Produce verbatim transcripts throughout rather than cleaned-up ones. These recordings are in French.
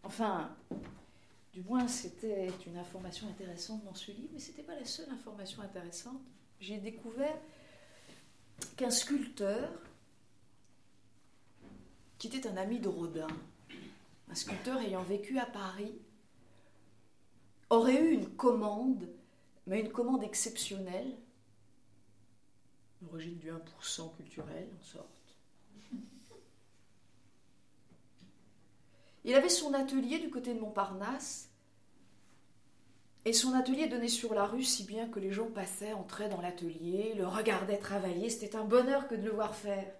Enfin, du moins c'était une information intéressante dans ce livre, mais ce n'était pas la seule information intéressante. J'ai découvert qu'un sculpteur, qui était un ami de Rodin, un sculpteur ayant vécu à Paris, aurait eu une commande, mais une commande exceptionnelle, l'origine du un pour cent culturel en sorte. Il avait son atelier du côté de Montparnasse, et son atelier donnait sur la rue, si bien que les gens passaient, entraient dans l'atelier, le regardaient travailler, c'était un bonheur que de le voir faire.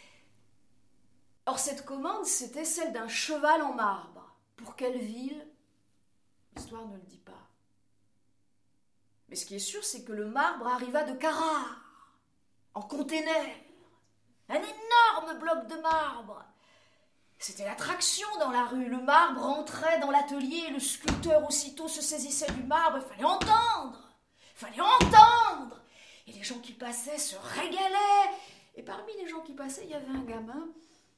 Or, cette commande, c'était celle d'un cheval en marbre. Pour quelle ville? L'histoire ne le dit pas. Mais ce qui est sûr, c'est que le marbre arriva de Carrare, en container. Un énorme bloc de marbre. C'était l'attraction dans la rue. Le marbre entrait dans l'atelier, le sculpteur aussitôt se saisissait du marbre. Il fallait entendre. Il fallait entendre. Et les gens qui passaient se régalaient. Et parmi les gens qui passaient, il y avait un gamin.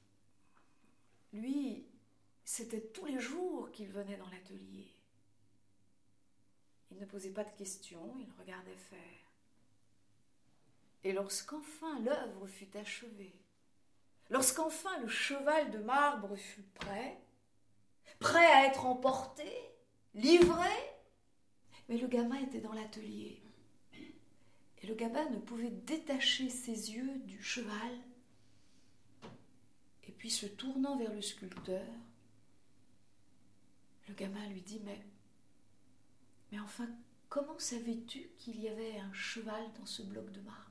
Lui, c'était tous les jours qu'il venait dans l'atelier. Il ne posait pas de questions, il regardait faire. Et lorsqu'enfin l'œuvre fut achevée, lorsqu'enfin le cheval de marbre fut prêt, prêt à être emporté, livré, mais le gamin était dans l'atelier. Et le gamin ne pouvait détacher ses yeux du cheval. Et puis se tournant vers le sculpteur, le gamin lui dit « Mais, mais enfin, comment savais-tu qu'il y avait un cheval dans ce bloc de marbre ?»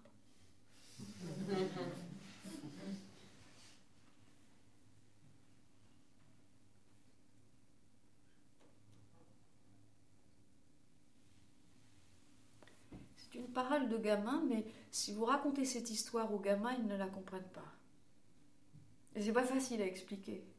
C'est une parole de gamin, mais si vous racontez cette histoire aux gamins, ils ne la comprennent pas. Et c'est pas facile à expliquer.